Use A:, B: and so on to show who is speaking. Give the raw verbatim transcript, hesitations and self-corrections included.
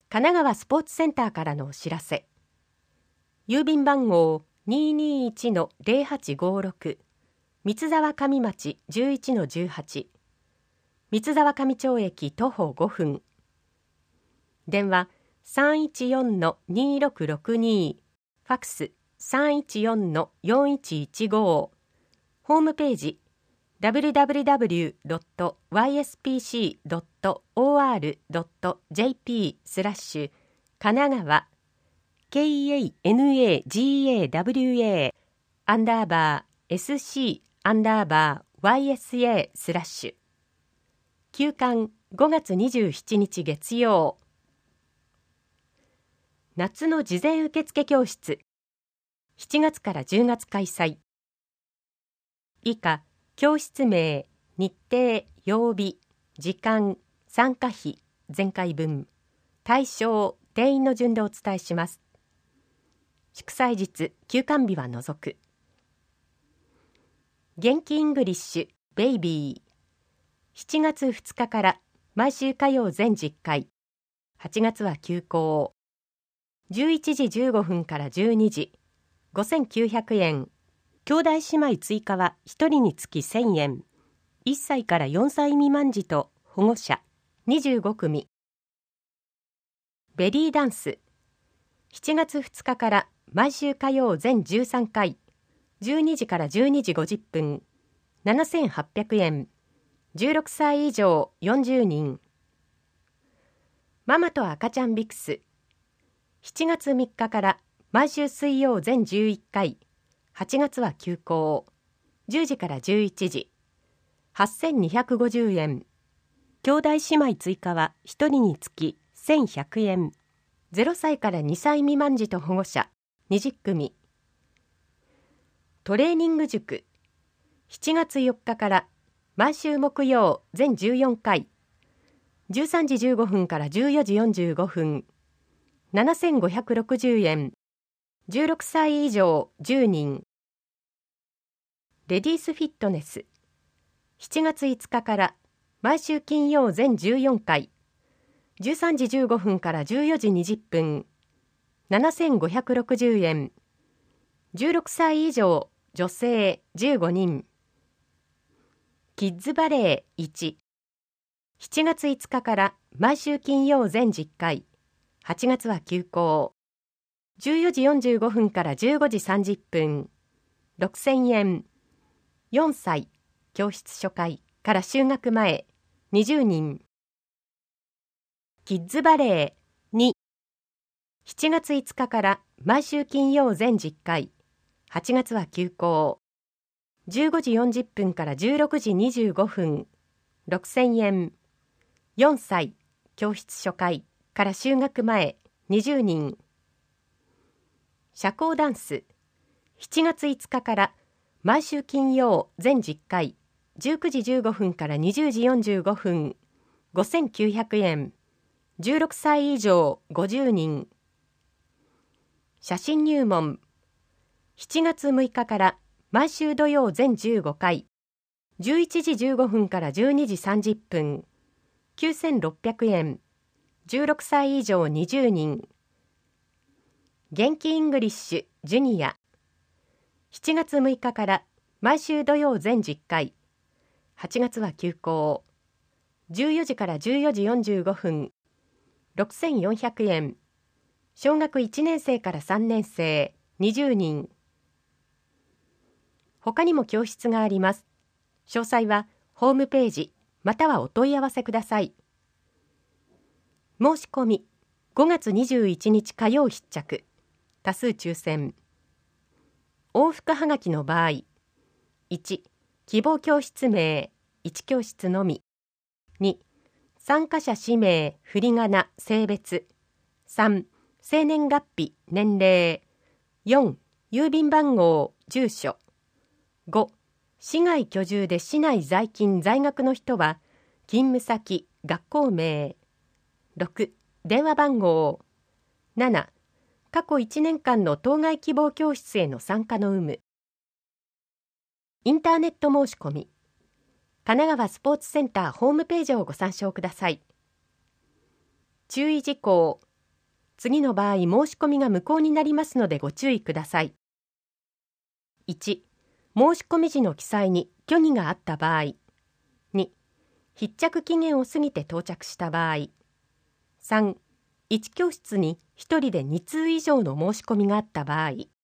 A: 神奈川スポーツセンターからのお知らせ。郵便番号 にーにーいちのゼロはちごろく 三沢上町 じゅういちのじゅうはち 三沢上町駅徒歩ごふん。電話 さんいちよんのにーろくろくに、ファックス さんいちよんのよんいちいちご、ホームページ ダブリューダブリューダブリュードットワイエスピーシードットオーアールドットジェーピー スラッシュ神奈川 ケーエーエヌエージーエーダブリューエー アンダーバー エスシー アンダーバー ワイエスエー スラッシュ休館ごがつにじゅうしちにち月曜。夏の事前受付教室しちがつからじゅうがつ開催。以下教室名、日程、曜日、時間、参加費、前回分、対象、定員の順でお伝えします。祝祭日、休館日は除く。元気イングリッシュ、ベイビー。しちがつふつかから毎週火曜全じゅっかい。はちがつは休校。じゅういちじじゅうごふんからじゅうにじ、ごせんきゅうひゃくえん。兄弟姉妹追加はひとりにつきせんえん。いっさいからよんさい未満児と保護者にじゅうごくみ。ベリーダンスしちがつふつかから毎週火曜全じゅうさんかい、じゅうにじからじゅうにじごじゅっぷん、ななせんはっぴゃくえん。じゅうろくさい以上よんじゅうにん。ママと赤ちゃんビクスしちがつみっかから毎週水曜全じゅういっかい、はちがつは休校。じゅうじからじゅういちじ、はっせんにひゃくごじゅうえん。兄弟姉妹追加はひとりにつきせんひゃくえん。ゼロさいからにさい未満児と保護者にじゅっくみ。トレーニング塾しちがつよっかから毎週木曜全じゅうよんかい、じゅうさんじじゅうごふんからじゅうよじよんじゅうごふん、ななせんごひゃくろくじゅうえん。じゅうろくさい以上じゅうにん。レディースフィットネスしちがついつかから毎週金曜全じゅうよんかい、じゅうさんじじゅうごふんからじゅうよじにじゅっぷん、ななせんごひゃくろくじゅうえん。じゅうろくさい以上女性じゅうごにん。キッズバレーいちしちがついつかから毎週金曜全じゅっかい、はちがつは休校。じゅうよじよんじゅうごふんからじゅうごじさんじゅっぷん、ろくせんえん。よんさい教室初回から就学前にじゅうにん。キッズバレーにしちがついつかから毎週金曜全じゅっかい、はちがつは休校。じゅうごじよんじゅっぷんからじゅうろくじにじゅうごふん、ろくせんえん。よんさい教室初回から就学前にじゅうにん。社交ダンスしちがついつかから毎週金曜全じゅっかい、じゅうくじじゅうごふんからにじゅうじよんじゅうごふん、ごせんきゅうひゃくえん。じゅうろくさい以上ごじゅうにん。写真入門しちがつむいかから毎週土曜全じゅうごかい、じゅういちじじゅうごふんからじゅうにじさんじゅっぷん、きゅうせんろっぴゃくえん。じゅうろくさい以上にじゅうにん。元気イングリッシュジュニアしちがつむいかから毎週土曜全じゅっかい、はちがつは休校。じゅうよじからじゅうよじよんじゅうごふん、ろくせんよんひゃくえん。小学いちねんせいからさんねんせいにじゅうにん。他にも教室があります。詳細はホームページまたはお問い合わせください。申し込みごがつにじゅういちにち火曜必着、多数抽選。往復はがきの場合、いち希望教室名いち教室のみ、に参加者氏名振り仮名性別、さん生年月日年齢、よん郵便番号住所、ご市外居住で市内在勤在学の人は勤務先学校名、ろく電話番号、なな過去いちねんかんの当該希望教室への参加の有無。インターネット申し込み神奈川スポーツセンターホームページをご参照ください。注意事項次の場合、申し込みが無効になりますのでご注意ください。いち、申し込み時の記載に虚偽があった場合。に、必着期限を過ぎて到着した場合。さん、いち教室にひとりでに通以上の申し込みがあった場合。